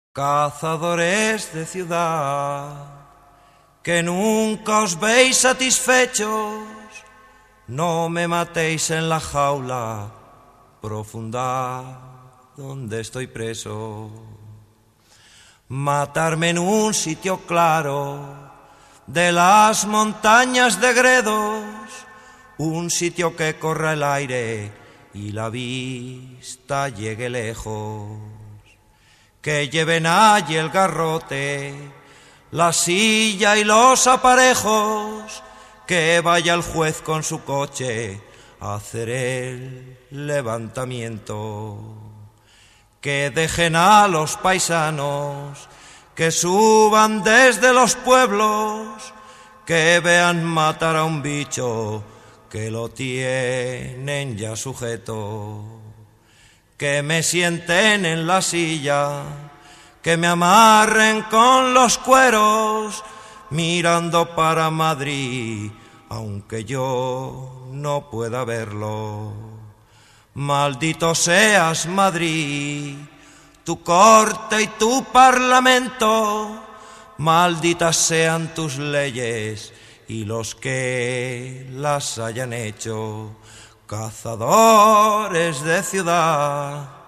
Cazadores de ciudad, que nunca os veis satisfechos, no me matéis en la jaula profunda donde estoy preso. Matarme en un sitio claro de las montañas de Gredos, un sitio que corra el aire y la vista llegue lejos. Que lleven allí el garrote, la silla y los aparejos, que vaya el juez con su coche a hacer el levantamiento. Que dejen a los paisanos, que suban desde los pueblos, que vean matar a un bicho que lo tienen ya sujeto. Que me sienten en la silla, que me amarren con los cueros, mirando para Madrid, aunque yo no pueda verlo. Maldito seas, Madrid, tu corte y tu parlamento, malditas sean tus leyes y los que las hayan hecho. Cazadores de ciudad,